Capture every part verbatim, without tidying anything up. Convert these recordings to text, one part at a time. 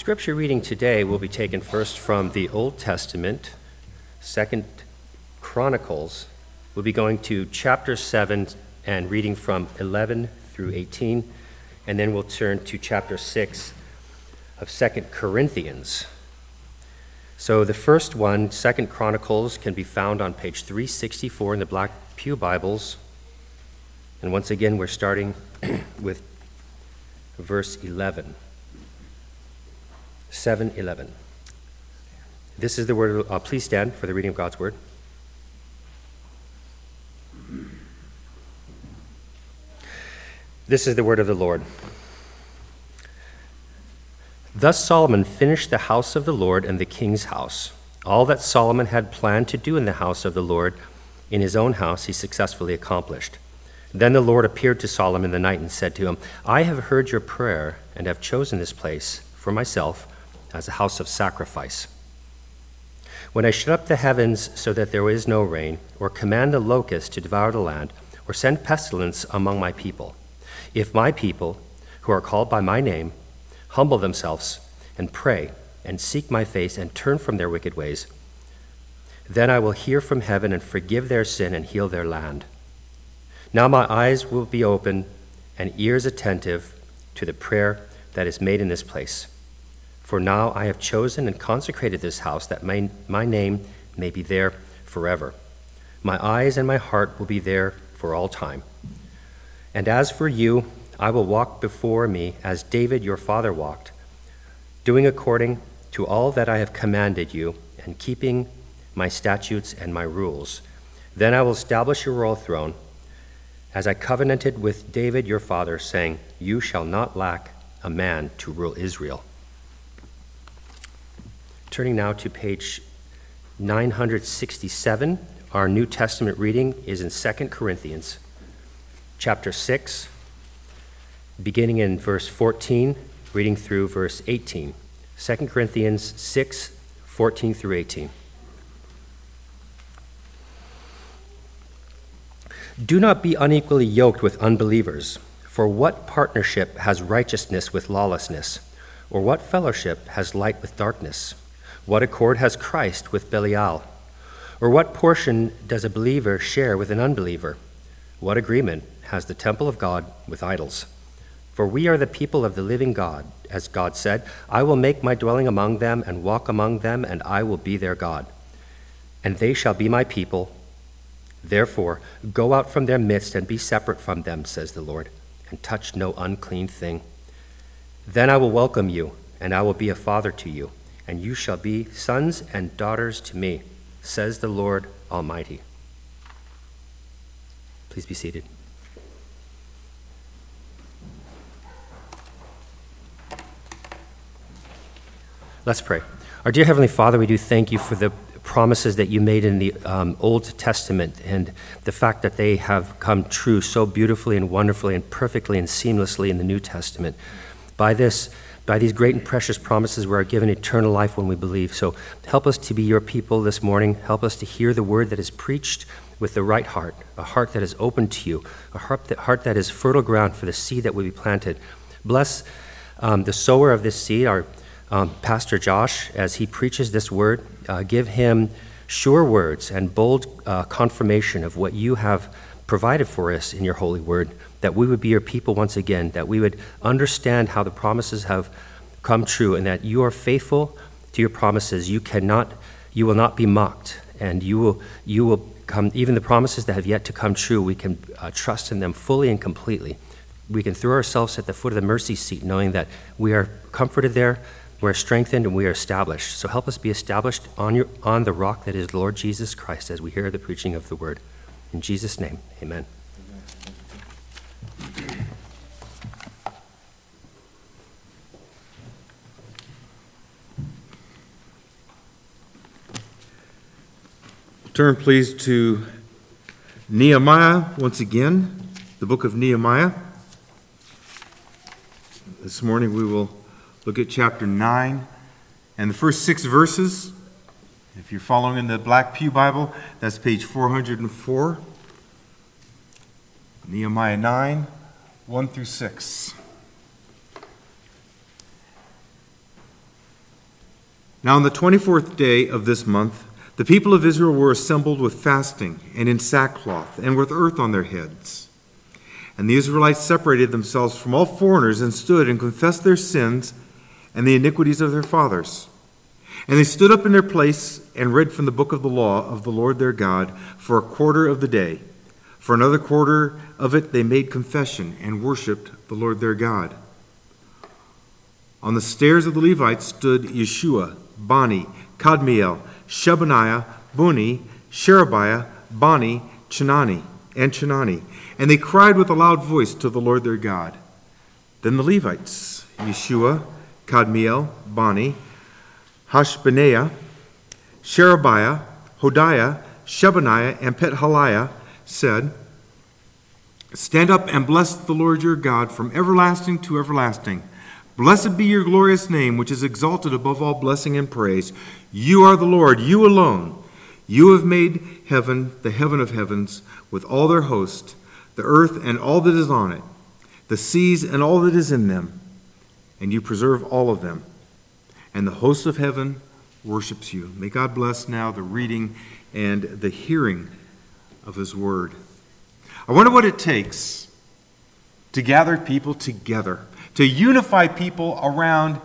scripture reading today will be taken first from the Old Testament, Second Chronicles. We'll be going to chapter seven and reading from eleven through eighteen, and then we'll turn to chapter six of Second Corinthians. So the first one, Second Chronicles, can be found on page three sixty-four in the Black Pew Bibles. And once again, we're starting with verse eleven. seven eleven. This is the word of, uh, please stand for the reading of God's word. This is the word of the Lord. Thus Solomon finished the house of the Lord and the king's house. All that Solomon had planned to do in the house of the Lord, in his own house, he successfully accomplished. Then the Lord appeared to Solomon in the night and said to him, I have heard your prayer and have chosen this place for myself as a house of sacrifice. When I shut up the heavens so that there is no rain, or command the locust to devour the land, or send pestilence among my people, if my people, who are called by my name, humble themselves and pray and seek my face and turn from their wicked ways, then I will hear from heaven and forgive their sin and heal their land. Now my eyes will be open and ears attentive to the prayer that is made in this place. For now I have chosen and consecrated this house that my, my name may be there forever. My eyes and my heart will be there for all time. And as for you, I will walk before me as David your father walked, doing according to all that I have commanded you and keeping my statutes and my rules. Then I will establish your royal throne as I covenanted with David your father, saying, you shall not lack a man to rule Israel. Turning now to page nine sixty-seven, our New Testament reading is in Second Corinthians, chapter six, beginning in verse fourteen, reading through verse eighteen. Second Corinthians six, fourteen through eighteen. Do not be unequally yoked with unbelievers, for what partnership has righteousness with lawlessness? Or what fellowship has light with darkness? What accord has Christ with Belial? Or what portion does a believer share with an unbeliever? What agreement has the temple of God with idols? For we are the people of the living God. As God said, I will make my dwelling among them and walk among them, and I will be their God. And they shall be my people. Therefore, go out from their midst and be separate from them, says the Lord, and touch no unclean thing. Then I will welcome you, and I will be a father to you, and you shall be sons and daughters to me, says the Lord Almighty. Please be seated. Let's pray. Our dear Heavenly Father, we do thank you for the promises that you made in the um, Old Testament and the fact that they have come true so beautifully and wonderfully and perfectly and seamlessly in the New Testament. By this, by these great and precious promises, we are given eternal life when we believe. So help us to be your people this morning. Help us to hear the word that is preached with the right heart, a heart that is open to you, a heart that, heart that is fertile ground for the seed that will be planted. Bless um, the sower of this seed, our Um, Pastor Josh, as he preaches this word. Uh, give him sure words and bold uh, confirmation of what you have provided for us in your holy word, that we would be your people once again, that we would understand how the promises have come true, and that you are faithful to your promises. You cannot, you will not be mocked, and you will, you will come, even the promises that have yet to come true, we can uh, trust in them fully and completely. We can throw ourselves at the foot of the mercy seat, knowing that we are comforted there, we're strengthened, and we are established. So help us be established on your on the rock that is the Lord Jesus Christ as we hear the preaching of the word. In Jesus' name, amen. Turn please to Nehemiah once again, the book of Nehemiah. This morning we will look at chapter nine and the first six verses. If you're following in the Black Pew Bible, that's page four hundred four. Nehemiah nine, one through six. Now on the twenty-fourth day of this month, the people of Israel were assembled with fasting and in sackcloth and with earth on their heads. And the Israelites separated themselves from all foreigners and stood and confessed their sins and the iniquities of their fathers. And they stood up in their place and read from the book of the law of the Lord their God for a quarter of the day. For another quarter of it they made confession and worshipped the Lord their God. On the stairs of the Levites stood Yeshua, Bani, Kadmiel, Shebaniah, Buni, Sherebiah, Bani, Chenani, and Chenani. And they cried with a loud voice to the Lord their God. Then the Levites, Yeshua, Kadmiel, Bani, Hashbaniah, Sherebiah, Hodiah, Shebaniah, and Pethaliah, said, Stand up and bless the Lord your God from everlasting to everlasting. Blessed be your glorious name, which is exalted above all blessing and praise. You are the Lord, you alone. You have made heaven, the heaven of heavens, with all their host, the earth and all that is on it, the seas and all that is in them, and you preserve all of them. And the host of heaven worships you. May God bless now the reading and the hearing of his word. I wonder what it takes to gather people together, to unify people around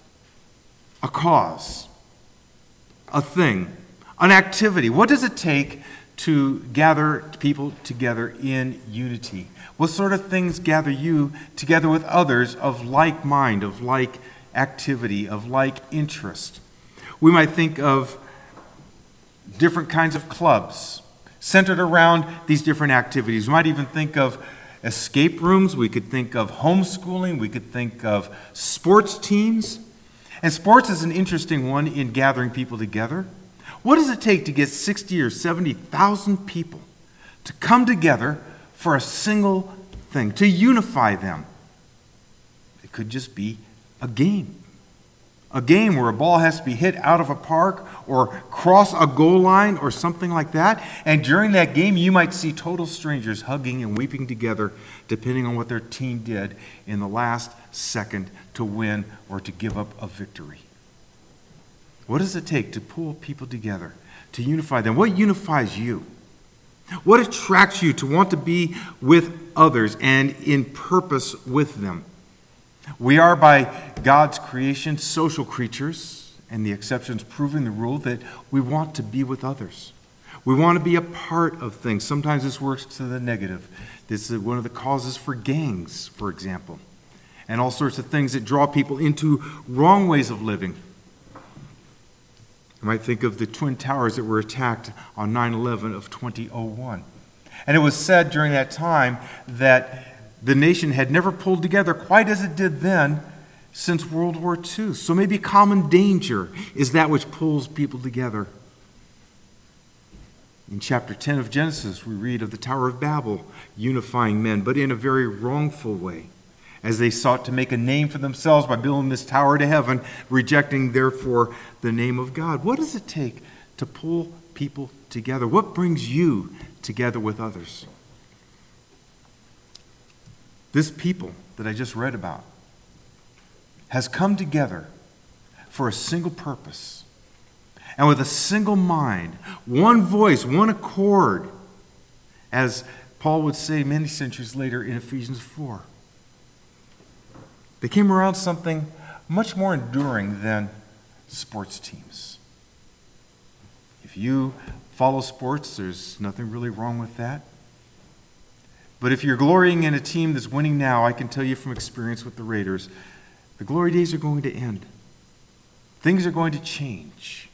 a cause, a thing, an activity. What does it take to gather people together in unity? What sort of things gather you together with others of like mind, of like activity, of like interest? We might think of different kinds of clubs centered around these different activities. We might even think of escape rooms. We could think of homeschooling. We could think of sports teams. And sports is an interesting one in gathering people together. What does it take to get sixty or seventy thousand people to come together for a single thing, to unify them? It could just be a game. A game where a ball has to be hit out of a park or cross a goal line or something like that. And during that game, you might see total strangers hugging and weeping together, depending on what their team did in the last second to win or to give up a victory. What does it take to pull people together, to unify them? What unifies you? What attracts you to want to be with others and in purpose with them? We are, by God's creation, social creatures, and the exceptions proving the rule that we want to be with others. We want to be a part of things. Sometimes this works to the negative. This is one of the causes for gangs, for example, and all sorts of things that draw people into wrong ways of living. You might think of the Twin Towers that were attacked on nine eleven of two thousand one. And it was said during that time that the nation had never pulled together quite as it did then since World War Two. So maybe common danger is that which pulls people together. In chapter ten of Genesis, we read of the Tower of Babel unifying men, but in a very wrongful way, as they sought to make a name for themselves by building this tower to heaven, rejecting, therefore, the name of God. What does it take to pull people together? What brings you together with others? This people that I just read about has come together for a single purpose and with a single mind, one voice, one accord, as Paul would say many centuries later in Ephesians four. They came around something much more enduring than sports teams. If you follow sports, there's nothing really wrong with that. But if you're glorying in a team that's winning now, I can tell you from experience with the Raiders, the glory days are going to end. Things are going to change.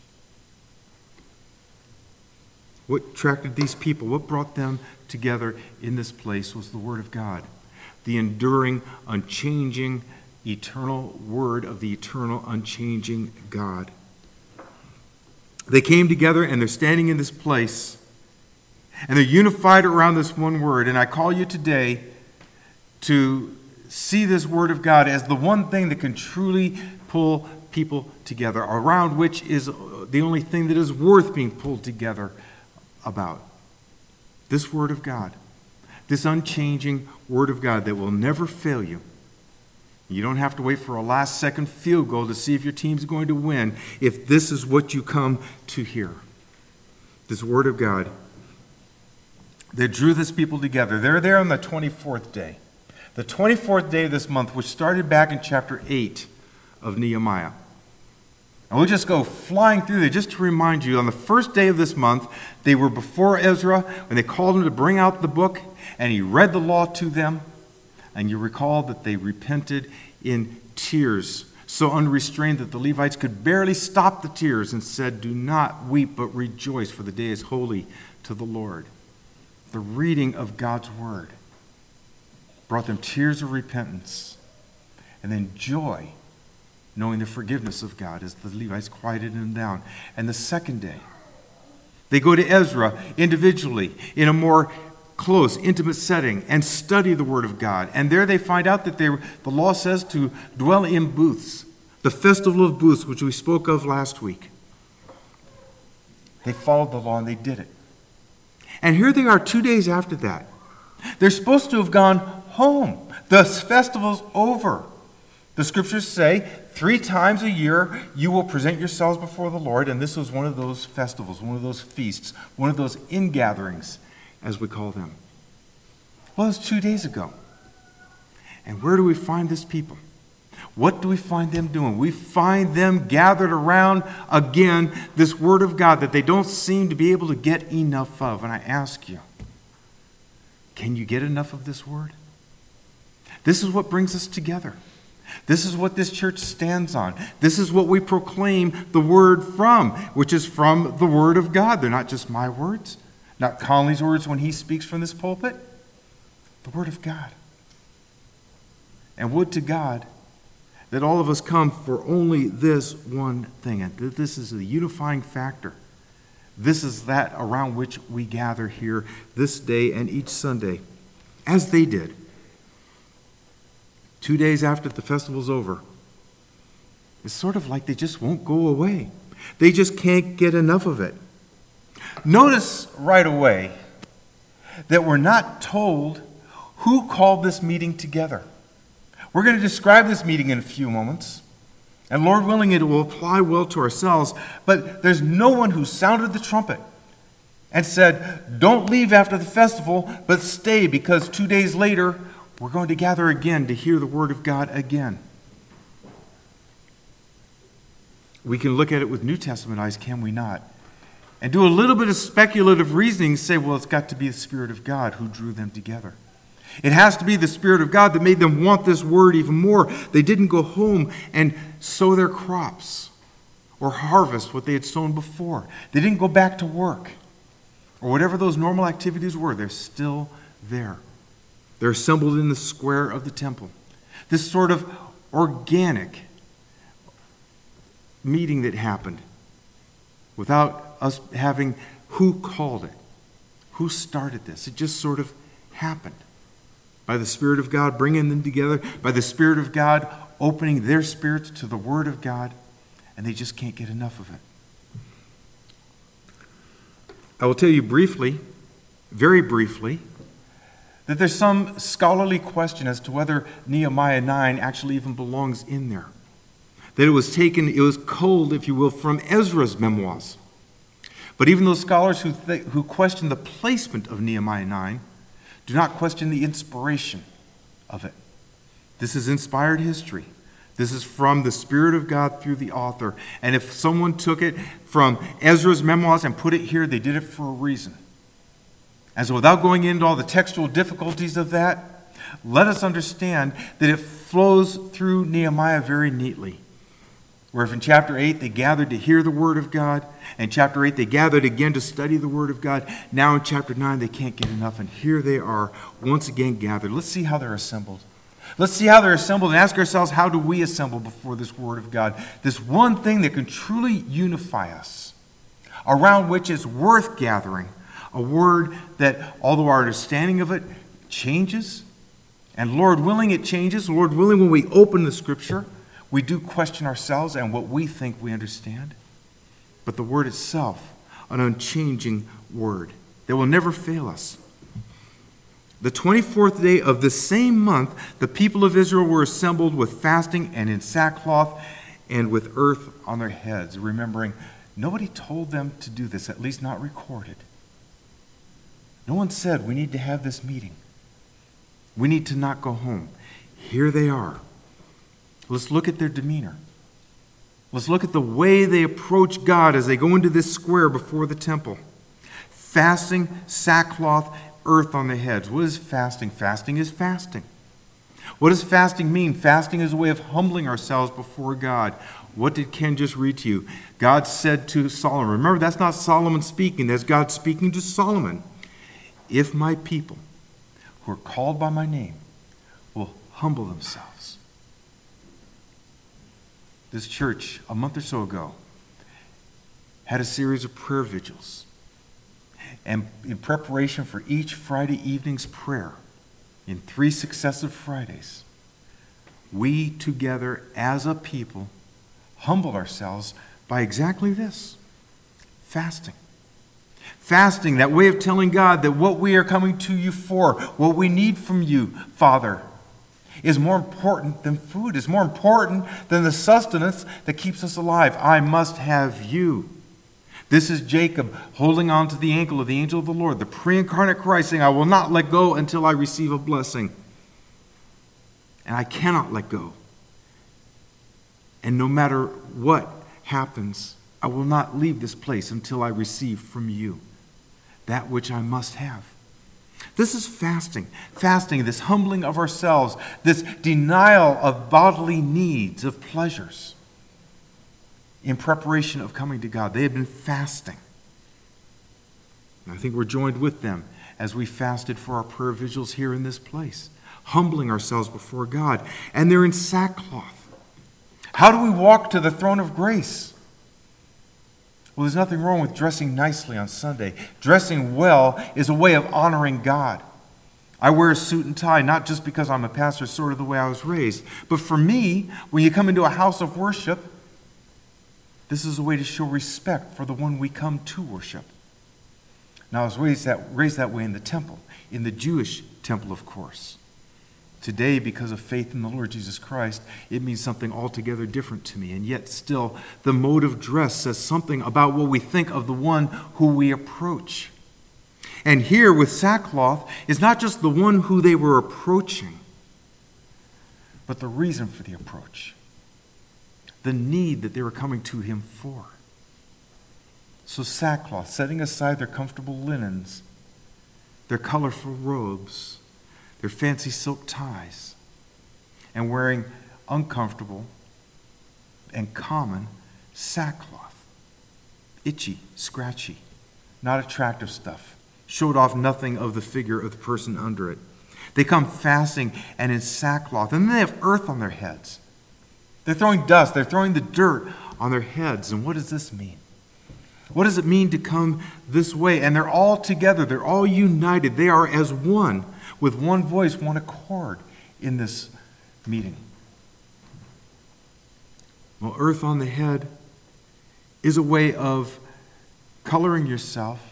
What attracted these people, what brought them together in this place was the Word of God. The enduring, unchanging, eternal Word of the eternal, unchanging God. They came together and they're standing in this place and they're unified around this one word. And I call you today to see this Word of God as the one thing that can truly pull people together, around which is the only thing that is worth being pulled together about. This Word of God. This unchanging Word of God that will never fail you. You don't have to wait for a last-second field goal to see if your team's going to win, if this is what you come to hear. This Word of God that drew this people together. They're there on the twenty-fourth day. The twenty-fourth day of this month, which started back in chapter eight of Nehemiah. And we'll just go flying through there just to remind you, on the first day of this month, they were before Ezra, and they called him to bring out the book, and he read the law to them. And you recall that they repented in tears, so unrestrained that the Levites could barely stop the tears, and said, "Do not weep, but rejoice, for the day is holy to the Lord." The reading of God's word brought them tears of repentance, and then joy, knowing the forgiveness of God as the Levites quieted them down. And the second day, they go to Ezra individually in a more close, intimate setting and study the Word of God. And there they find out that they, the law says to dwell in booths, the festival of booths, which we spoke of last week. They followed the law and they did it. And here they are two days after that. They're supposed to have gone home. The festival's over. The scriptures say three times a year you will present yourselves before the Lord, and this was one of those festivals, one of those feasts, one of those ingatherings, as we call them. Well, it was two days ago. And where do we find this people? What do we find them doing? We find them gathered around, again, this Word of God that they don't seem to be able to get enough of. And I ask you, can you get enough of this Word? This is what brings us together. This is what this church stands on. This is what we proclaim the Word from, which is from the Word of God. They're not just my words. Not Conley's words when he speaks from this pulpit. The Word of God. And would to God that all of us come for only this one thing. And that this is the unifying factor. This is that around which we gather here this day and each Sunday, as they did. Two days after the festival's over. It's sort of like they just won't go away. They just can't get enough of it. Notice right away that we're not told who called this meeting together. We're going to describe this meeting in a few moments, and Lord willing, it will apply well to ourselves, but there's no one who sounded the trumpet and said, "Don't leave after the festival, but stay, because two days later, we're going to gather again to hear the Word of God again." We can look at it with New Testament eyes, can we not? And do a little bit of speculative reasoning, say, well, it's got to be the Spirit of God who drew them together. It has to be the Spirit of God that made them want this word even more. They didn't go home and sow their crops or harvest what they had sown before. They didn't go back to work or whatever those normal activities were. They're still there. They're assembled in the square of the temple. This sort of organic meeting that happened without us having who called it, who started this. It just sort of happened. By the Spirit of God bringing them together, by the Spirit of God opening their spirits to the Word of God, and they just can't get enough of it. I will tell you briefly, very briefly, that there's some scholarly question as to whether Nehemiah nine actually even belongs in there. That it was taken, it was culled, if you will, from Ezra's memoirs. But even those scholars who, th- who question the placement of Nehemiah nine do not question the inspiration of it. This is inspired history. This is from the Spirit of God through the author. And if someone took it from Ezra's memoirs and put it here, they did it for a reason. And so without going into all the textual difficulties of that, let us understand that it flows through Nehemiah very neatly. Where if in chapter eight they gathered to hear the Word of God, and chapter eight they gathered again to study the Word of God, now in chapter nine they can't get enough, and here they are once again gathered. Let's see how they're assembled. Let's see how they're assembled and ask ourselves, how do we assemble before this Word of God? This one thing that can truly unify us, around which is worth gathering, a word that, although our understanding of it changes, and Lord willing it changes, Lord willing when we open the Scripture, we do question ourselves and what we think we understand. But the Word itself, an unchanging Word that will never fail us. The twenty-fourth day of the same month, the people of Israel were assembled with fasting and in sackcloth and with earth on their heads, remembering nobody told them to do this, at least not recorded. No one said, we need to have this meeting. We need to not go home. Here they are. Let's look at their demeanor. Let's look at the way they approach God as they go into this square before the temple. Fasting, sackcloth, earth on their heads. What is fasting? Fasting is fasting. What does fasting mean? Fasting is a way of humbling ourselves before God. What did Ken just read to you? God said to Solomon. Remember, that's not Solomon speaking. That's God speaking to Solomon. If my people who are called by my name will humble themselves. This church, a month or so ago, had a series of prayer vigils. And in preparation for each Friday evening's prayer, in three successive Fridays, we together as a people humbled ourselves by exactly this, fasting. Fasting, that way of telling God that what we are coming to you for, what we need from you, Father, is more important than food, is more important than the sustenance that keeps us alive. I must have you. This is Jacob holding on to the ankle of the angel of the Lord, the pre-incarnate Christ, saying, I will not let go until I receive a blessing. And I cannot let go. And no matter what happens, I will not leave this place until I receive from you that which I must have. This is fasting. Fasting, this humbling of ourselves, this denial of bodily needs, of pleasures, in preparation of coming to God. They had been fasting. And I think we're joined with them as we fasted for our prayer vigils here in this place, humbling ourselves before God. And they're in sackcloth. How do we walk to the throne of grace? Well, there's nothing wrong with dressing nicely on Sunday. Dressing well is a way of honoring God. I wear a suit and tie, not just because I'm a pastor, sort of the way I was raised. But for me, when you come into a house of worship, this is a way to show respect for the one we come to worship. Now, I was raised that, raised that way in the temple, in the Jewish temple, of course. Today, because of faith in the Lord Jesus Christ, it means something altogether different to me. And yet still, the mode of dress says something about what we think of the one who we approach. And here with sackcloth is not just the one who they were approaching, but the reason for the approach. The need that they were coming to him for. So sackcloth, setting aside their comfortable linens, their colorful robes, their fancy silk ties, and wearing uncomfortable and common sackcloth. Itchy, scratchy, not attractive stuff. Showed off nothing of the figure of the person under it. They come fasting and in sackcloth, and then they have earth on their heads. They're throwing dust, they're throwing the dirt on their heads. And what does this mean? What does it mean to come this way? And they're all together, they're all united, they are as one, with one voice, one accord in this meeting. Well, earth on the head is a way of coloring yourself,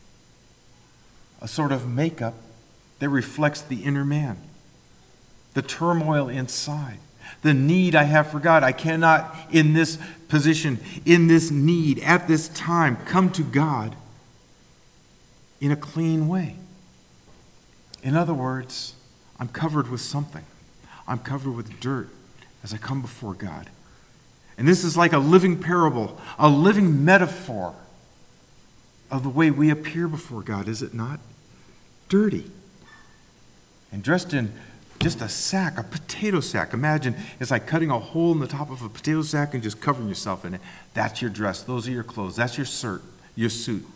a sort of makeup that reflects the inner man, the turmoil inside, the need I have for God. I cannot, in this position, in this need, at this time, come to God in a clean way. In other words, I'm covered with something. I'm covered with dirt as I come before God. And this is like a living parable, a living metaphor of the way we appear before God, is it not? Dirty. And dressed in just a sack, a potato sack. Imagine it's like cutting a hole in the top of a potato sack and just covering yourself in it. That's your dress. Those are your clothes. That's your shirt, your suit.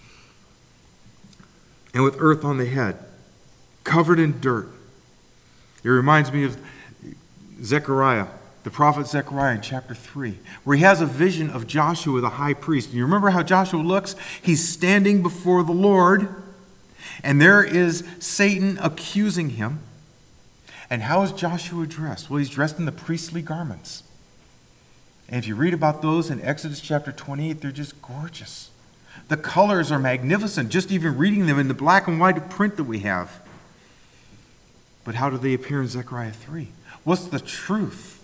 And with earth on the head, covered in dirt. It reminds me of Zechariah, the prophet Zechariah in chapter three, where he has a vision of Joshua, the high priest. And you remember how Joshua looks? He's standing before the Lord, and there is Satan accusing him. And how is Joshua dressed? Well, he's dressed in the priestly garments. And if you read about those in Exodus chapter twenty-eight, they're just gorgeous. The colors are magnificent, just even reading them in the black and white print that we have. But how do they appear in Zechariah three? What's the truth?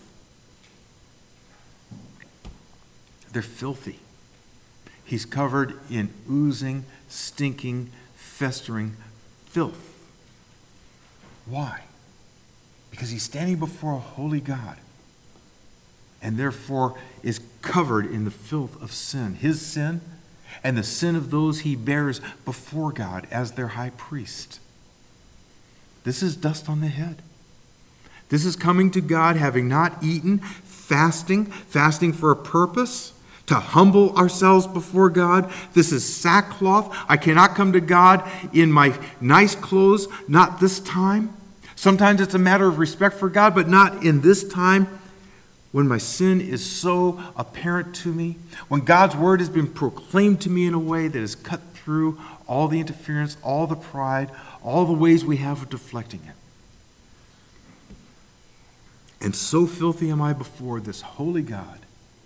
They're filthy. He's covered in oozing, stinking, festering filth. Why? Because he's standing before a holy God, and therefore is covered in the filth of sin, his sin and the sin of those he bears before God as their high priest. This is dust on the head. This is coming to God having not eaten, fasting, fasting for a purpose, to humble ourselves before God. This is sackcloth. I cannot come to God in my nice clothes, not this time. Sometimes it's a matter of respect for God, but not in this time when my sin is so apparent to me, when God's word has been proclaimed to me in a way that has cut through all the interference, all the pride, all the ways we have of deflecting it. And so filthy am I before this holy God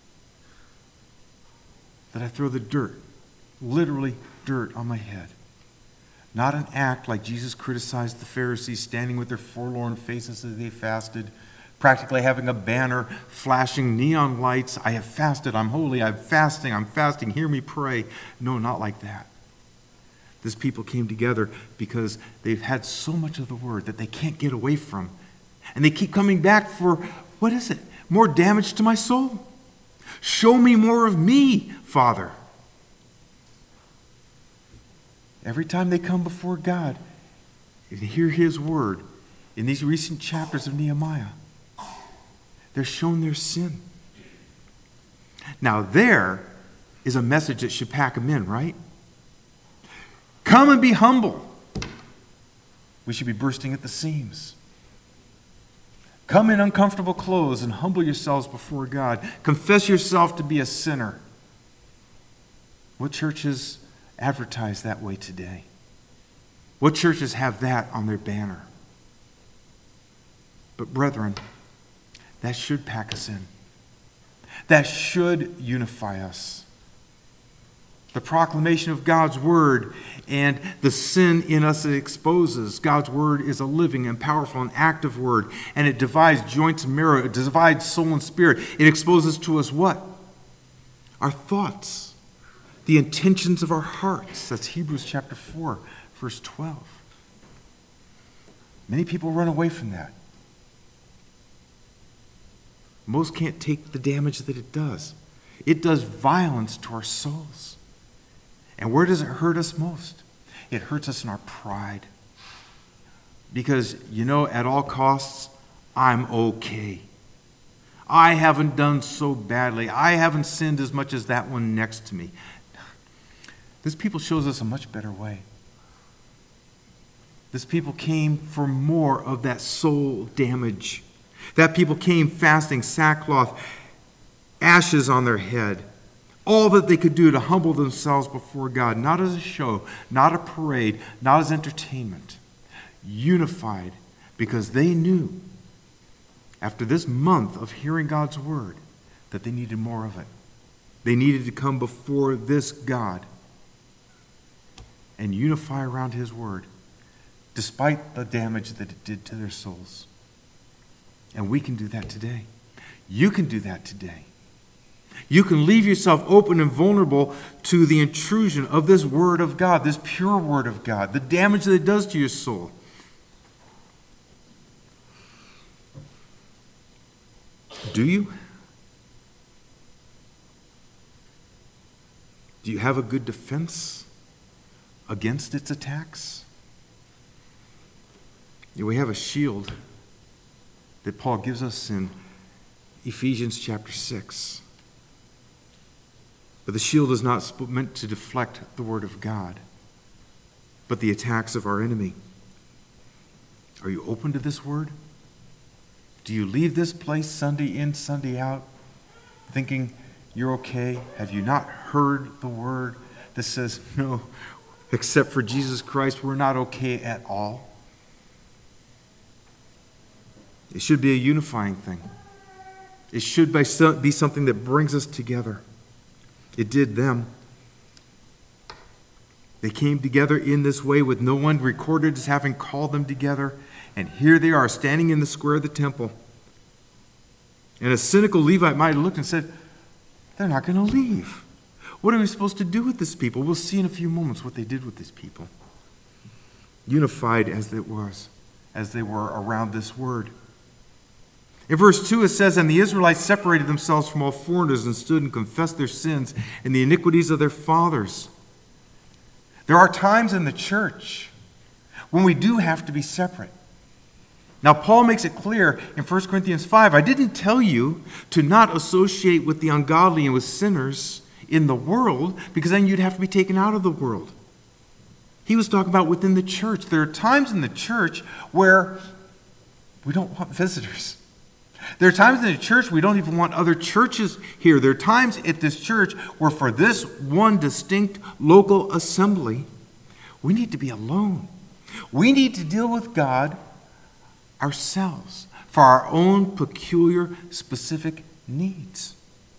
that I throw the dirt, literally dirt, on my head. Not an act like Jesus criticized the Pharisees standing with their forlorn faces as they fasted, practically having a banner flashing neon lights. I have fasted, I'm holy, I'm fasting, I'm fasting, hear me pray. No, not like that. This people came together because they've had so much of the word that they can't get away from. And they keep coming back for, what is it? More damage to my soul. Show me more of me, Father. Every time they come before God and hear his word in these recent chapters of Nehemiah, they're shown their sin. Now there is a message that should pack them in, right? Come and be humble. We should be bursting at the seams. Come in uncomfortable clothes and humble yourselves before God. Confess yourself to be a sinner. What churches advertise that way today? What churches have that on their banner? But brethren, that should pack us in. That should unify us. The proclamation of God's word and the sin in us it exposes. God's word is a living and powerful and active word, and it divides joints and marrow. It divides soul and spirit. It exposes to us what? Our thoughts, the intentions of our hearts. That's Hebrews chapter four, verse twelve. Many people run away from that. Most can't take the damage that it does. It does violence to our souls. And where does it hurt us most? It hurts us in our pride. Because, you know, at all costs, I'm okay. I haven't done so badly. I haven't sinned as much as that one next to me. This people shows us a much better way. This people came for more of that soul damage. That people came fasting, sackcloth, ashes on their head. All that they could do to humble themselves before God, not as a show, not a parade, not as entertainment. Unified because they knew, after this month of hearing God's word, that they needed more of it. They needed to come before this God and unify around his word, despite the damage that it did to their souls. And we can do that today. You can do that today. You can leave yourself open and vulnerable to the intrusion of this word of God, this pure word of God, the damage that it does to your soul. Do you? Do you have a good defense against its attacks? Yeah, we have a shield that Paul gives us in Ephesians chapter six. But the shield is not meant to deflect the word of God, but the attacks of our enemy. Are you open to this word? Do you leave this place Sunday in, Sunday out, thinking you're okay? Have you not heard the word that says, no, except for Jesus Christ, we're not okay at all? It should be a unifying thing. It should be something that brings us together. It did them. They came together in this way with no one recorded as having called them together, And here they are standing in the square of the temple. And a cynical Levite might have looked and said, they're not going to leave. What are we supposed to do with this people? We'll see in a few moments what they did with these people. Unified as it was, as they were around this word. In verse two it says, and the Israelites separated themselves from all foreigners and stood and confessed their sins and the iniquities of their fathers. There are times in the church when we do have to be separate. Now, Paul makes it clear in First Corinthians five, I didn't tell you to not associate with the ungodly and with sinners in the world, because then you'd have to be taken out of the world. He was talking about within the church. There are times in the church where we don't want visitors. There are times in the church we don't even want other churches here. There are times at this church where for this one distinct local assembly, we need to be alone. We need to deal with God ourselves for our own peculiar, specific needs.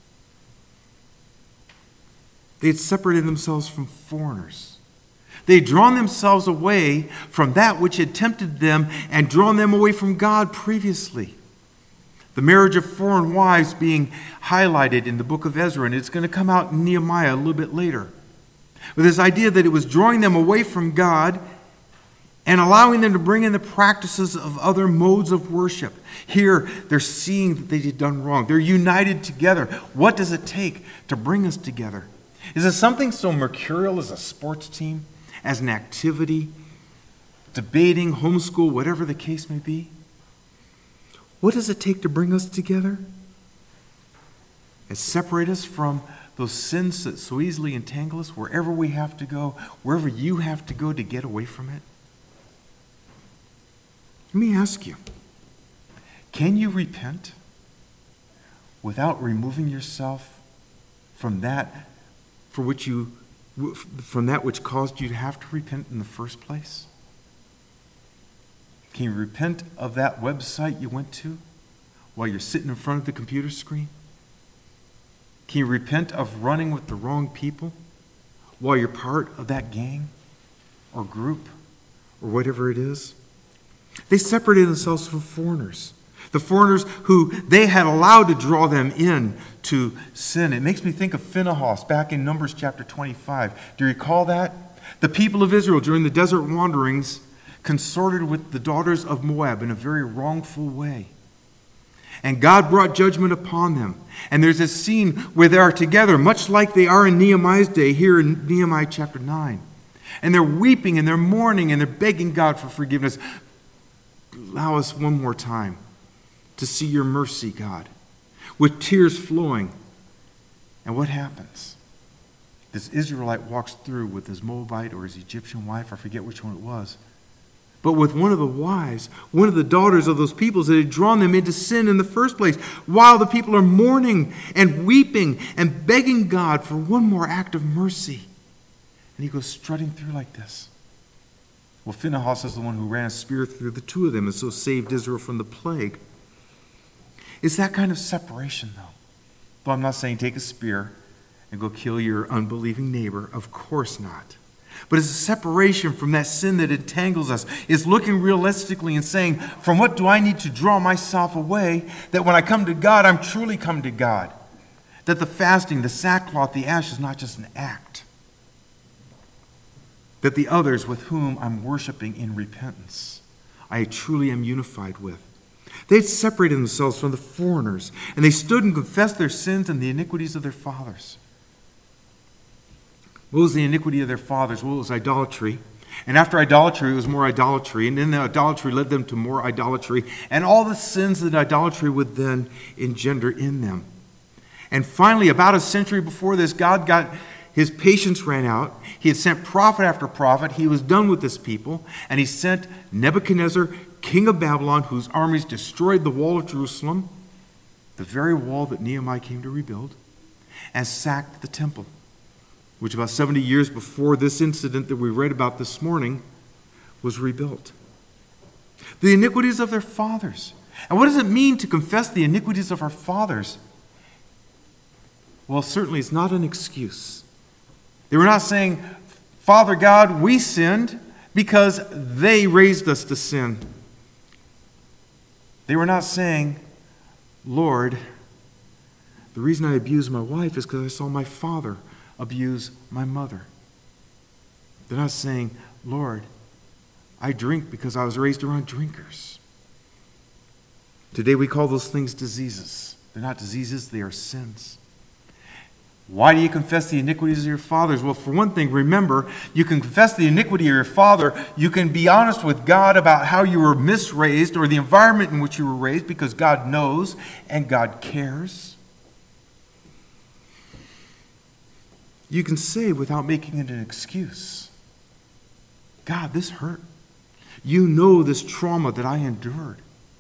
They had separated themselves from foreigners. They had drawn themselves away from that which had tempted them and drawn them away from God previously. The marriage of foreign wives being highlighted in the book of Ezra, and it's going to come out in Nehemiah a little bit later. With this idea that it was drawing them away from God and allowing them to bring in the practices of other modes of worship. Here, they're seeing that they had done wrong. They're united together. What does it take to bring us together? Is it something so mercurial as a sports team, as an activity, debating, homeschool, whatever the case may be? What does it take to bring us together? And separate us from those sins that so easily entangle us, wherever we have to go, wherever you have to go to get away from it? Let me ask you, can you repent without removing yourself from that for which you, from that which caused you to have to repent in the first place? Can you repent of that website you went to while you're sitting in front of the computer screen? Can you repent of running with the wrong people while you're part of that gang or group or whatever it is? They separated themselves from foreigners. The foreigners who they had allowed to draw them in to sin. It makes me think of Phinehas back in Numbers chapter twenty-five. Do you recall that? The people of Israel during the desert wanderings consorted with the daughters of Moab in a very wrongful way. And God brought judgment upon them. And there's this scene where they are together, much like they are in Nehemiah's day, here in Nehemiah chapter nine. And they're weeping and they're mourning and they're begging God for forgiveness. Allow us one more time to see your mercy, God, with tears flowing. And what happens? This Israelite walks through with his Moabite or his Egyptian wife, I forget which one it was, but with one of the wives, one of the daughters of those peoples that had drawn them into sin in the first place, while the people are mourning and weeping and begging God for one more act of mercy. And he goes strutting through like this. Well, Phinehas is the one who ran a spear through the two of them and so saved Israel from the plague. It's that kind of separation, though. Though I'm not saying take a spear and go kill your unbelieving neighbor. Of course not. But it's a separation from that sin that entangles us. It's looking realistically and saying, from what do I need to draw myself away, that when I come to God, I'm truly come to God. That the fasting, the sackcloth, the ash is not just an act. That the others with whom I'm worshiping in repentance, I truly am unified with. They had separated themselves from the foreigners, and they stood and confessed their sins and the iniquities of their fathers. What was the iniquity of their fathers? Well, it was idolatry. And after idolatry, it was more idolatry. And then the idolatry led them to more idolatry. And all the sins that idolatry would then engender in them. And finally, about a century before this, God got, his patience ran out. He had sent prophet after prophet. He was done with this people. And he sent Nebuchadnezzar, king of Babylon, whose armies destroyed the wall of Jerusalem, the very wall that Nehemiah came to rebuild, and sacked the temple, which about seventy years before this incident that we read about this morning was rebuilt. The iniquities of their fathers. And what does it mean to confess the iniquities of our fathers? Well, certainly it's not an excuse. They were not saying, Father God, we sinned because they raised us to sin. They were not saying, Lord, the reason I abuse my wife is because I saw my father abuse my mother. They're not saying, Lord, I drink because I was raised around drinkers. Today we call those things diseases. They're not diseases, they are sins. Why do you confess the iniquities of your fathers? Well, for one thing, remember, you can confess the iniquity of your father. You can be honest with God about how you were misraised or the environment in which you were raised, because God knows and God cares. You can say without making it an excuse, God, this hurt. You know this trauma that I endured.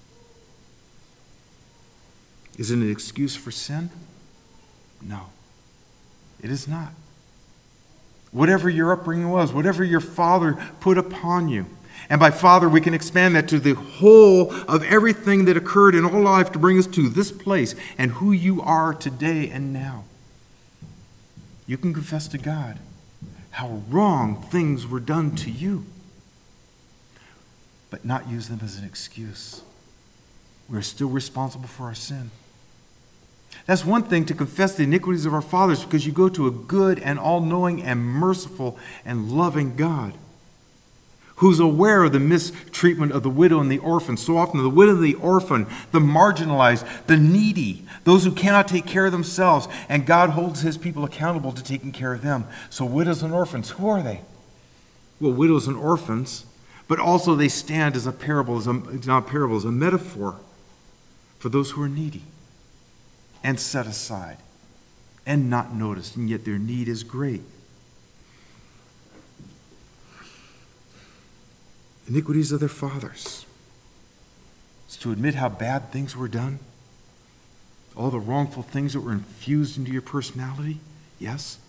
Is it an excuse for sin? No. It is not. Whatever your upbringing was, whatever your father put upon you, and by father we can expand that to the whole of everything that occurred in all life to bring us to this place and who you are today and now. You can confess to God how wrong things were done to you, but not use them as an excuse. We're still responsible for our sin. That's one thing to confess the iniquities of our fathers, because you go to a good and all-knowing and merciful and loving God who's aware of the mistreatment of the widow and the orphan. So often the widow and the orphan, the marginalized, the needy, those who cannot take care of themselves, and God holds his people accountable to taking care of them. So widows and orphans, who are they? Well, widows and orphans, but also they stand as a parable, as a, not a parable, as a metaphor for those who are needy and set aside and not noticed, and yet their need is great. Iniquities of their fathers. It's to admit how bad things were done, all the wrongful things that were infused into your personality. Yes.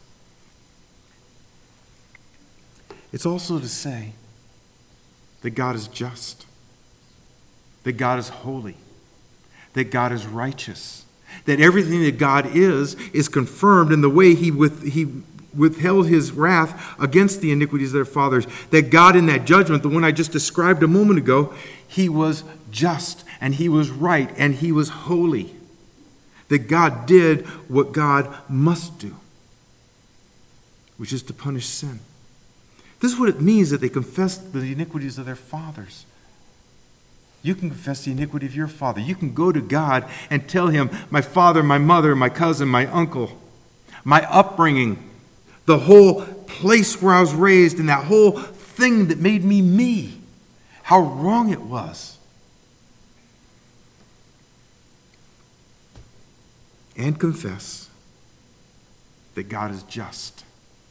It's also to say that God is just, that God is holy, that God is righteous, that everything that God is, is confirmed in the way he, with, he withheld his wrath against the iniquities of their fathers. That God in that judgment, the one I just described a moment ago, he was just and he was right and he was holy. That God did what God must do, which is to punish sin. This is what it means that they confessed the iniquities of their fathers. You can confess the iniquity of your father. You can go to God and tell him, my father, my mother, my cousin, my uncle, my upbringing, the whole place where I was raised, and that whole thing that made me me, how wrong it was. And confess that God is just.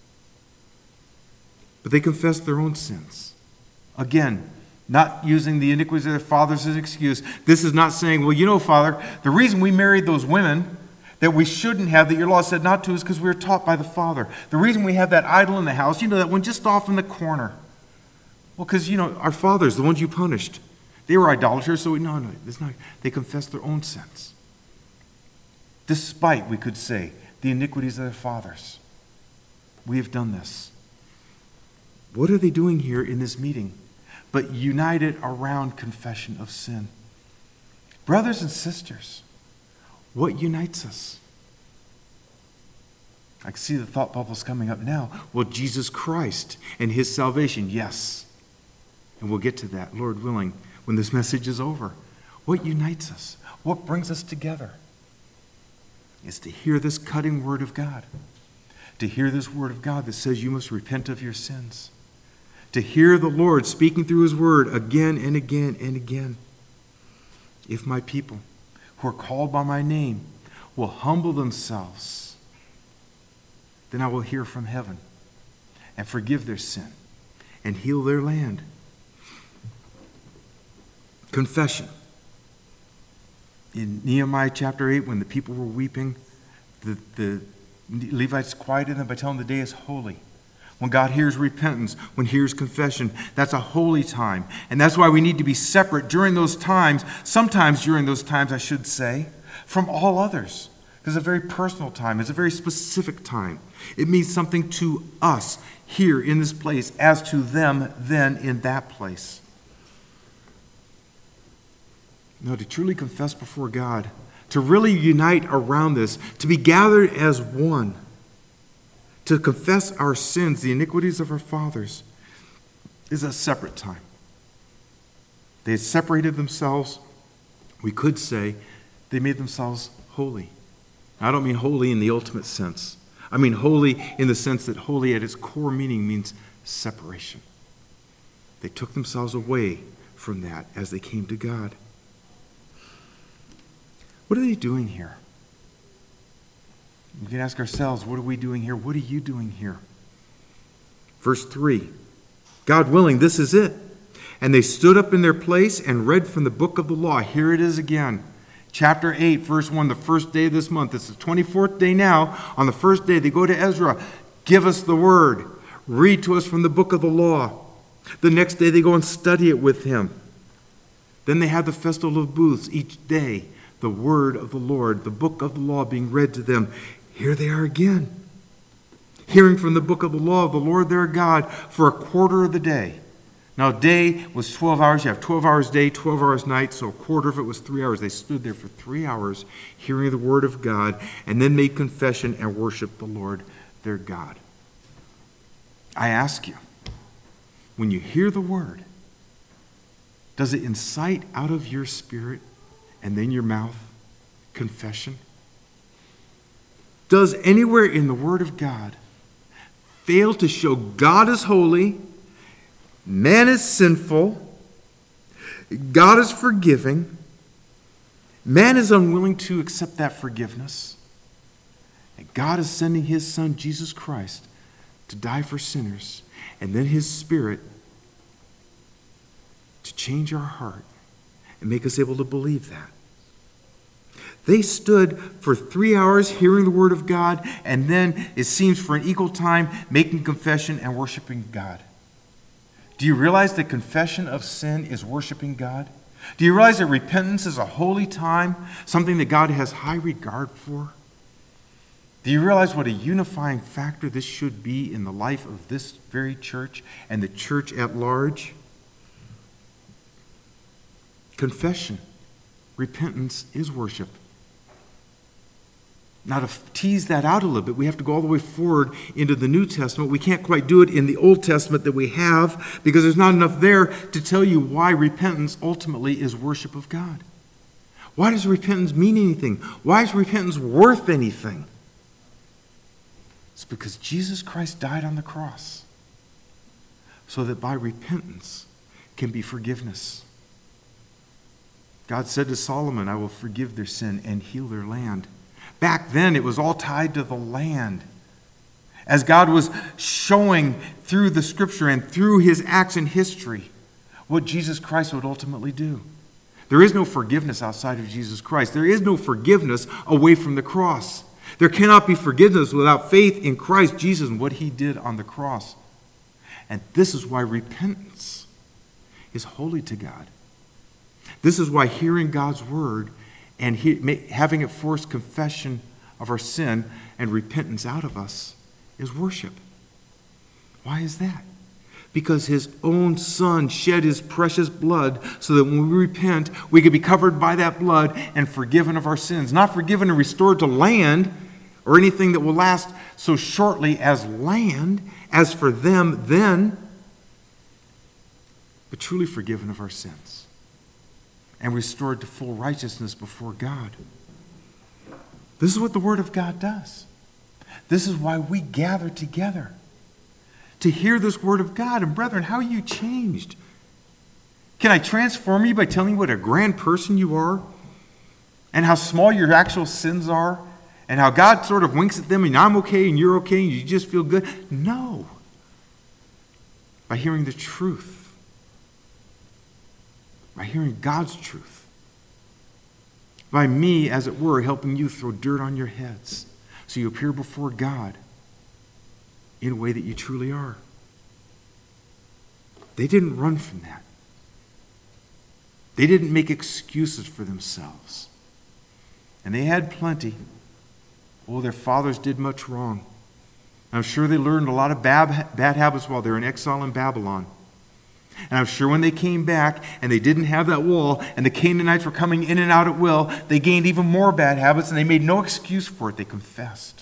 But they confess their own sins. Again, not using the iniquities of their fathers as an excuse. This is not saying, well, you know, Father, the reason we married those women that we shouldn't have, that your law said not to, is because we were taught by the Father. The reason we have that idol in the house, you know, that one just off in the corner. Well, because, you know, our fathers, the ones you punished, they were idolaters, so we, no, no, it's not. They confessed their own sins. Despite, we could say, the iniquities of their fathers. We have done this. What are they doing here in this meeting? But united around confession of sin. Brothers and sisters, what unites us? I can see the thought bubbles coming up now. Well, Jesus Christ and his salvation, yes. And we'll get to that, Lord willing, when this message is over. What unites us? What brings us together? Is to hear this cutting word of God. To hear this word of God that says you must repent of your sins. To hear the Lord speaking through his word again and again and again. If my people who are called by my name will humble themselves, then I will hear from heaven and forgive their sin and heal their land. Confession. In Nehemiah chapter eight, when the people were weeping, the, the Levites quieted them by telling them the day is holy. When God hears repentance, when he hears confession, that's a holy time. And that's why we need to be separate during those times, sometimes during those times, I should say, from all others. Because it's a very personal time. It's a very specific time. It means something to us here in this place as to them then in that place. No, to truly confess before God, to really unite around this, to be gathered as one, to confess our sins, the iniquities of our fathers, is a separate time. They had separated themselves. We could say they made themselves holy. I don't mean holy in the ultimate sense. I mean holy in the sense that holy at its core meaning means separation. They took themselves away from that as they came to God. What are they doing here? We can ask ourselves, what are we doing here? What are you doing here? Verse three, God willing, this is it. And they stood up in their place and read from the book of the law. Here it is again. Chapter eight, verse one, the first day of this month. It's the twenty-fourth day now. On the first day, they go to Ezra. Give us the word. Read to us from the book of the law. The next day, they go and study it with him. Then they have the festival of booths each day. The word of the Lord, the book of the law being read to them. Here they are again, hearing from the book of the law of the Lord their God for a quarter of the day. Now, day was twelve hours. You have twelve hours day, twelve hours night, so a quarter of it was three hours. They stood there for three hours hearing the word of God and then made confession and worshiped the Lord their God. I ask you, when you hear the word, does it incite out of your spirit and then your mouth confession? Does anywhere in the word of God fail to show God is holy, man is sinful, God is forgiving, man is unwilling to accept that forgiveness, and God is sending his Son, Jesus Christ, to die for sinners, and then his Spirit to change our heart and make us able to believe that? They stood for three hours hearing the word of God, and then it seems for an equal time making confession and worshiping God. Do you realize that confession of sin is worshiping God? Do you realize that repentance is a holy time, something that God has high regard for? Do you realize what a unifying factor this should be in the life of this very church and the church at large? Confession, repentance is worship. Now, to tease that out a little bit, we have to go all the way forward into the New Testament. We can't quite do it in the Old Testament that we have because there's not enough there to tell you why repentance ultimately is worship of God. Why does repentance mean anything? Why is repentance worth anything? It's because Jesus Christ died on the cross so that by repentance can be forgiveness. God said to Solomon, I will forgive their sin and heal their land. Back then, it was all tied to the land. As God was showing through the Scripture and through his acts in history what Jesus Christ would ultimately do. There is no forgiveness outside of Jesus Christ. There is no forgiveness away from the cross. There cannot be forgiveness without faith in Christ Jesus and what he did on the cross. And this is why repentance is holy to God. This is why hearing God's word and he, having it force confession of our sin and repentance out of us is worship. Why is that? Because his own Son shed his precious blood so that when we repent, we can be covered by that blood and forgiven of our sins. Not forgiven and restored to land or anything that will last so shortly as land, as for them then, but truly forgiven of our sins and restored to full righteousness before God. This is what the Word of God does. This is why we gather together, to hear this Word of God. And brethren, how are you changed? Can I transform you by telling you what a grand person you are? And how small your actual sins are? And how God sort of winks at them and I'm okay and you're okay and you just feel good? No. By hearing the truth. By hearing God's truth. By me, as it were, helping you throw dirt on your heads so you appear before God in a way that you truly are. They didn't run from that. They didn't make excuses for themselves. And they had plenty. Oh, their fathers did much wrong. I'm sure they learned a lot of bad, bad habits while they were in exile in Babylon. And I'm sure when they came back and they didn't have that wall and the Canaanites were coming in and out at will, they gained even more bad habits and they made no excuse for it. They confessed.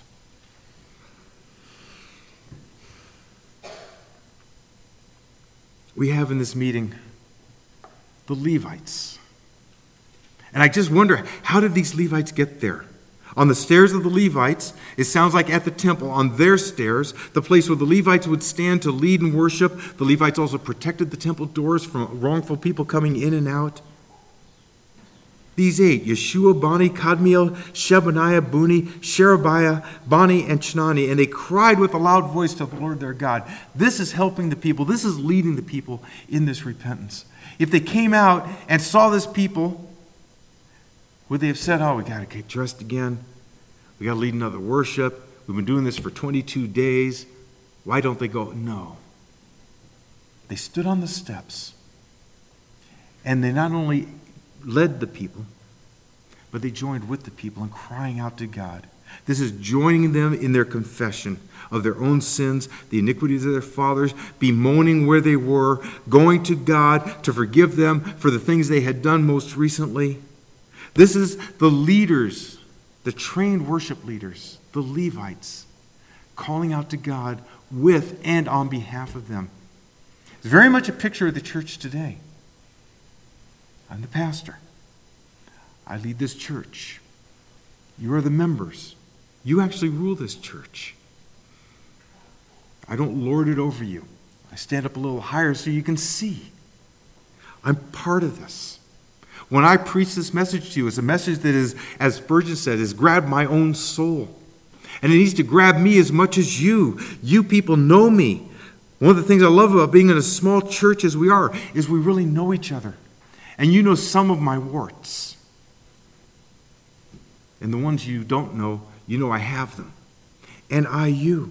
We have in this meeting the Levites. And I just wonder, how did these Levites get there? On the stairs of the Levites, it sounds like at the temple, on their stairs, the place where the Levites would stand to lead and worship. The Levites also protected the temple doors from wrongful people coming in and out. These eight, Yeshua, Bani, Kadmiel, Shebaniah, Buni, Sherebiah, Bani, and Chnani, and they cried with a loud voice to the Lord their God. This is helping the people. This is leading the people in this repentance. If they came out and saw this people, would they have said, oh, we got to get dressed again. We got to lead another worship. We've been doing this for twenty-two days. Why don't they go? No. They stood on the steps. And they not only led the people, but they joined with the people in crying out to God. This is joining them in their confession of their own sins, the iniquities of their fathers, bemoaning where they were, going to God to forgive them for the things they had done most recently. This is the leaders, the trained worship leaders, the Levites, calling out to God with and on behalf of them. It's very much a picture of the church today. I'm the pastor. I lead this church. You are the members. You actually rule this church. I don't lord it over you. I stand up a little higher so you can see. I'm part of this. When I preach this message to you, it's a message that is, as Spurgeon said, has grabbed my own soul. And it needs to grab me as much as you. You people know me. One of the things I love about being in a small church as we are is we really know each other. And you know some of my warts. And the ones you don't know, you know I have them. And I you.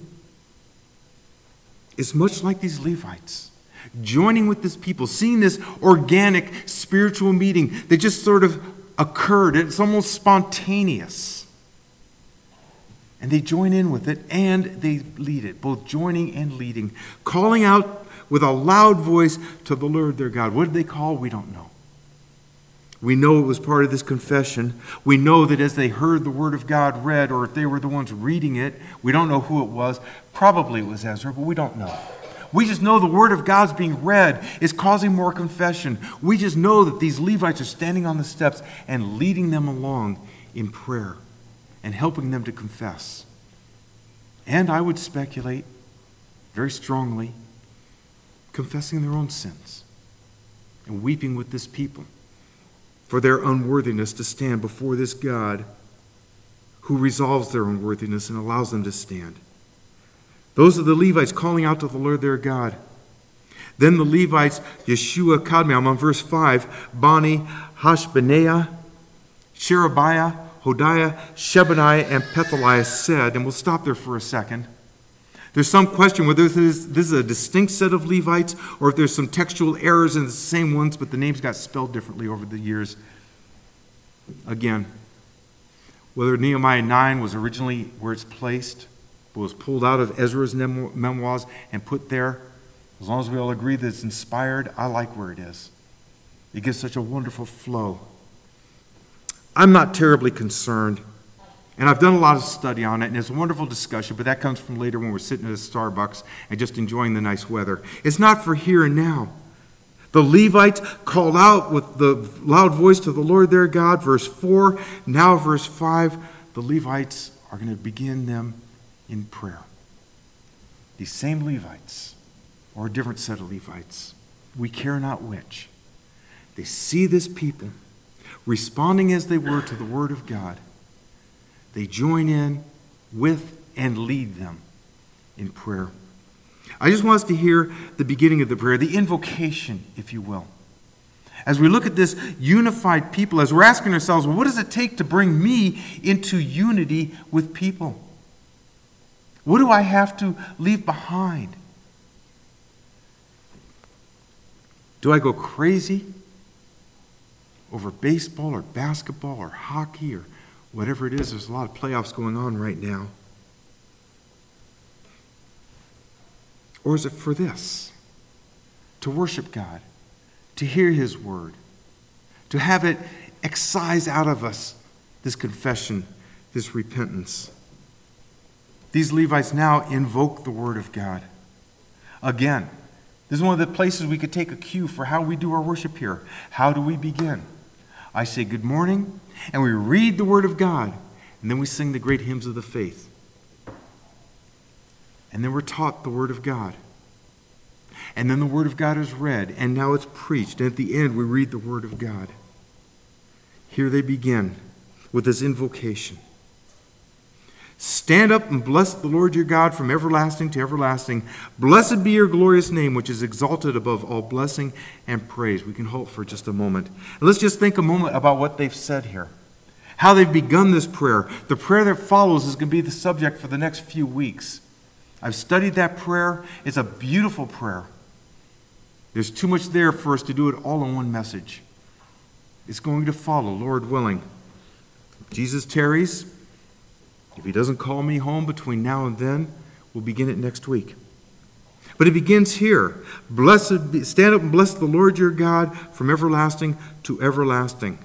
It's much like these Levites. Joining with this people, seeing this organic spiritual meeting that just sort of occurred. It's almost spontaneous. And they join in with it and they lead it, both joining and leading, calling out with a loud voice to the Lord their God. What did they call? We don't know. We know it was part of this confession. We know that as they heard the word of God read, or if they were the ones reading it, we don't know who it was. Probably it was Ezra, but we don't know. We just know the word of God's being read is causing more confession. We just know that these Levites are standing on the steps and leading them along in prayer and helping them to confess. And I would speculate very strongly, confessing their own sins and weeping with this people for their unworthiness to stand before this God who resolves their unworthiness and allows them to stand. Those are the Levites calling out to the Lord their God. Then the Levites, Yeshua, Kadmiel, I'm on verse five, Bani, Hashbaniah, Sherebiah, Hodiah, Shebaniah, and Pethaliah said, and we'll stop there for a second. There's some question whether this is, this is a distinct set of Levites or if there's some textual errors in the same ones, but the names got spelled differently over the years. Again, whether Nehemiah nine was originally where it's placed, but was pulled out of Ezra's memoirs and put there. As long as we all agree that it's inspired, I like where it is. It gives such a wonderful flow. I'm not terribly concerned, and I've done a lot of study on it, and it's a wonderful discussion, but that comes from later when we're sitting at a Starbucks and just enjoying the nice weather. It's not for here and now. The Levites called out with the loud voice to the Lord their God, verse four. Now verse five, the Levites are going to begin them in prayer. These same Levites, or a different set of Levites, we care not which. They see this people responding as they were to the word of God. They join in with and lead them in prayer. I just want us to hear the beginning of the prayer, the invocation, if you will. As we look at this unified people, as we're asking ourselves, well, what does it take to bring me into unity with people? What do I have to leave behind? Do I go crazy over baseball or basketball or hockey or whatever it is? There's a lot of playoffs going on right now. Or is it for this? to worship God, to hear his word, to have it excise out of us this confession, this repentance. These Levites now invoke the word of God. Again, this is one of the places we could take a cue for how we do our worship here. How do we begin? I say good morning, and we read the word of God, and then we sing the great hymns of the faith. And then we're taught the word of God. And then the word of God is read, and now it's preached. And at the end, we read the word of God. Here they begin with this invocation. Stand up and bless the Lord your God from everlasting to everlasting. Blessed be your glorious name, which is exalted above all blessing and praise. We can halt for just a moment. And let's just think a moment about what they've said here. How they've begun this prayer. The prayer that follows is going to be the subject for the next few weeks. I've studied that prayer. It's a beautiful prayer. There's too much there for us to do it all in one message. It's going to follow, Lord willing. Jesus tarries. If he doesn't call me home between now and then, we'll begin it next week. But it begins here. Blessed be, stand up and bless the Lord your God from everlasting to everlasting.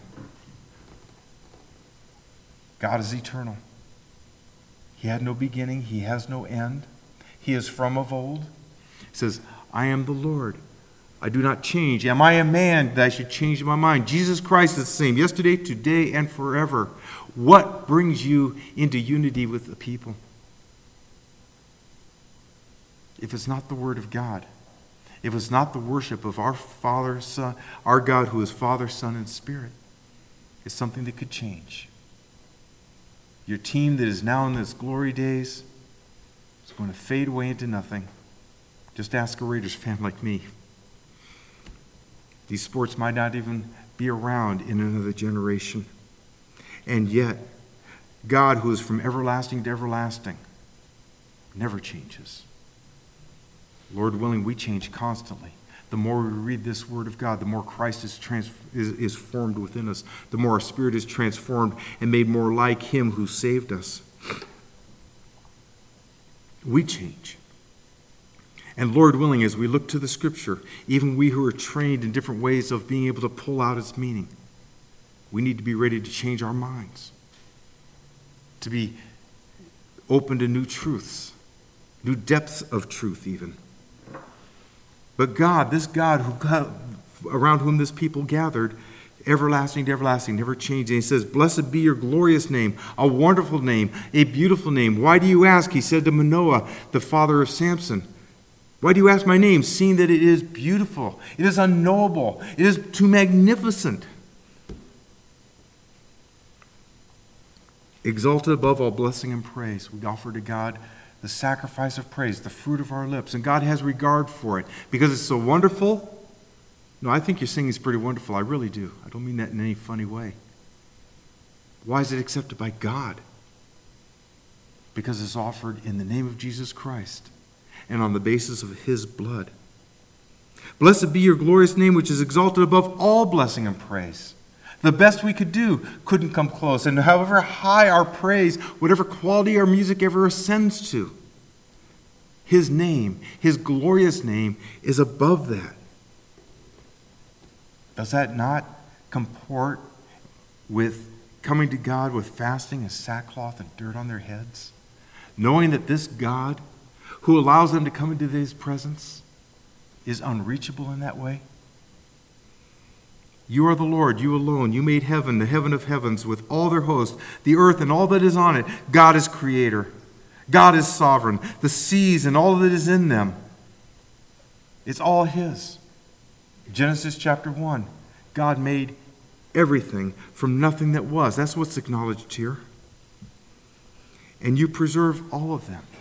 God is eternal. He had no beginning. He has no end. He is from of old. He says, I am the Lord. I do not change. Am I a man that I should change my mind? Jesus Christ is the same yesterday, today, and forever. What brings you into unity with the people? If it's not the Word of God, if it's not the worship of our Father, Son, our God who is Father, Son, and Spirit, it's something that could change. Your team that is now in its glory days is going to fade away into nothing. Just ask a Raiders fan like me. These sports might not even be around in another generation. And yet, God, who is from everlasting to everlasting, never changes. Lord willing, we change constantly. The more we read this word of God, the more Christ is, trans- is, is formed within us. The more our spirit is transformed and made more like him who saved us. We change. And Lord willing, as we look to the Scripture, even we who are trained in different ways of being able to pull out its meaning, we need to be ready to change our minds, to be open to new truths, new depths of truth even. But God, this God who around whom this people gathered, everlasting to everlasting, never changed. And he says, blessed be your glorious name, a wonderful name, a beautiful name. Why do you ask? He said to Manoah, the father of Samson. Why do you ask my name, seeing that it is beautiful? It is unknowable. It is too magnificent. Exalted above all blessing and praise, we offer to God the sacrifice of praise, the fruit of our lips. And God has regard for it because it's so wonderful. No, I think your singing is pretty wonderful. I really do. I don't mean that in any funny way. Why is it accepted by God? Because it's offered in the name of Jesus Christ and on the basis of his blood. Blessed be your glorious name, which is exalted above all blessing and praise. The best we could do couldn't come close. And however high our praise, whatever quality our music ever ascends to, his name, his glorious name, is above that. Does that not comport with coming to God with fasting and sackcloth and dirt on their heads? Knowing that this God who allows them to come into his presence is unreachable in that way? You are the Lord, you alone. You made heaven, the heaven of heavens, with all their host, the earth and all that is on it. God is creator. God is sovereign. The seas and all that is in them. It's all his. Genesis chapter one. God made everything from nothing that was. That's what's acknowledged here. And you preserve all of them.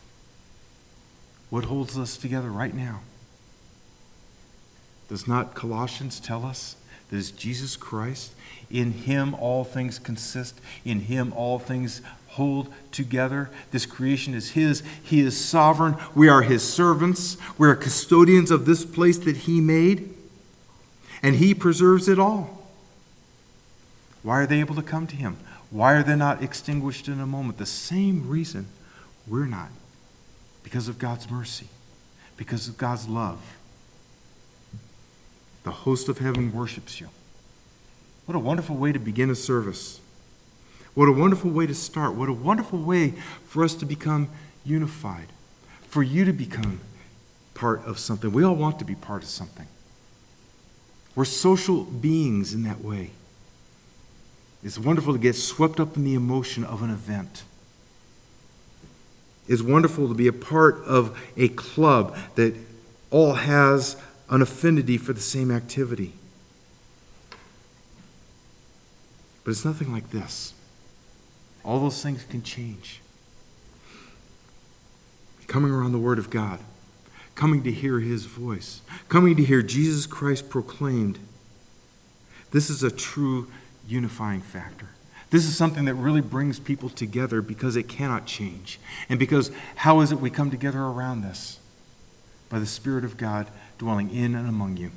What holds us together right now? Does not Colossians tell us that it's Jesus Christ? In him all things consist. In him all things hold together. This creation is his. He is sovereign. We are his servants. We are custodians of this place that he made. And he preserves it all. Why are they able to come to him? Why are they not extinguished in a moment? The same reason we're not. Because of God's mercy. Because of God's love. The host of heaven worships you. What a wonderful way to begin a service. What a wonderful way to start. What a wonderful way for us to become unified. For you to become part of something. We all want to be part of something. We're social beings in that way. It's wonderful to get swept up in the emotion of an event. It's wonderful to be a part of a club that all has an affinity for the same activity. But it's nothing like this. All those things can change. Coming around the Word of God, coming to hear His voice, coming to hear Jesus Christ proclaimed. This is a true unifying factor. This is something that really brings people together because it cannot change. And because how is it we come together around this? By the Spirit of God dwelling in and among you.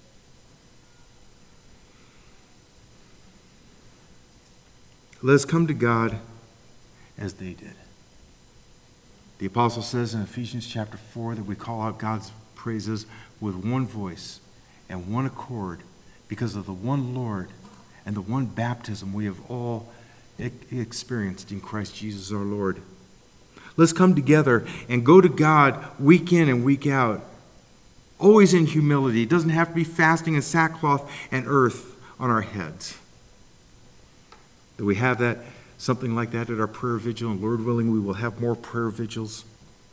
Let us come to God as they did. The apostle says in Ephesians chapter four that we call out God's praises with one voice and one accord because of the one Lord and the one baptism we have all experienced in Christ Jesus our Lord. Let's come together and go to God week in and week out, always in humility. It doesn't have to be fasting and sackcloth and earth on our heads. That we have that, something like that at our prayer vigil, and Lord willing, we will have more prayer vigils.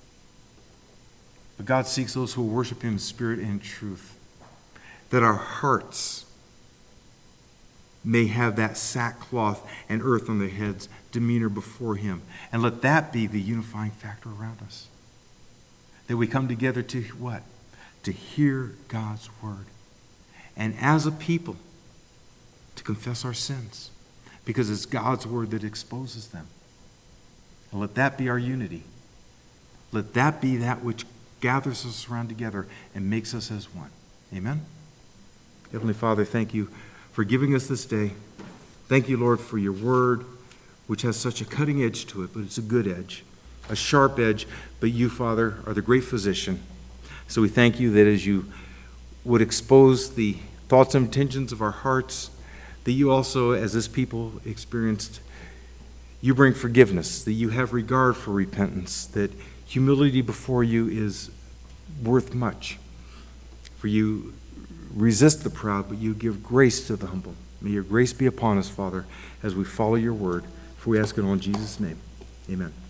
But God seeks those who will worship Him in spirit and in truth. That our hearts may have that sackcloth and earth on their heads demeanor before Him. And let that be the unifying factor around us. That we come together to what? To hear God's word. And as a people, to confess our sins. Because it's God's word that exposes them. And let that be our unity. Let that be that which gathers us around together and makes us as one. Amen? Heavenly Father, thank you for giving us this day. Thank you, Lord, for your word, which has such a cutting edge to it, but it's a good edge, a sharp edge. But you, Father, are the great physician. So we thank you that as you would expose the thoughts and intentions of our hearts, that you also, as this people experienced, you bring forgiveness, that you have regard for repentance, that humility before you is worth much. For you resist the proud, but you give grace to the humble. May your grace be upon us, Father, as we follow your word. For we ask it all in Jesus' name. Amen.